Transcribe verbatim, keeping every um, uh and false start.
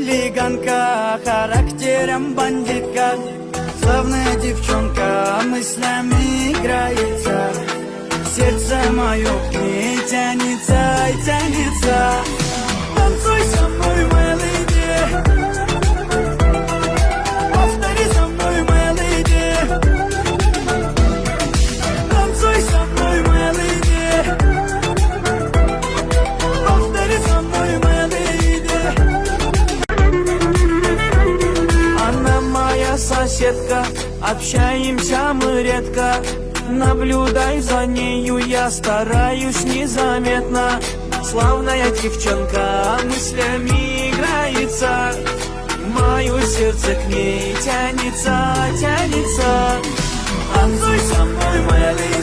хулиганка, характером бандитка. Славная девчонка, мыслями играется. Сердце мое к ней тянется и тянется. Танцуй со мной, мелоди. Повтори со мной, мелоди. Танцуй со мной, мелоди. Повтори со мной, мелоди. Она моя соседка, общаемся мы редко. Наблюдай за нею, я стараюсь незаметно. Славная девчонка, мыслями играется. Мое сердце к ней тянется, тянется. Танцуй со мной, мелоди.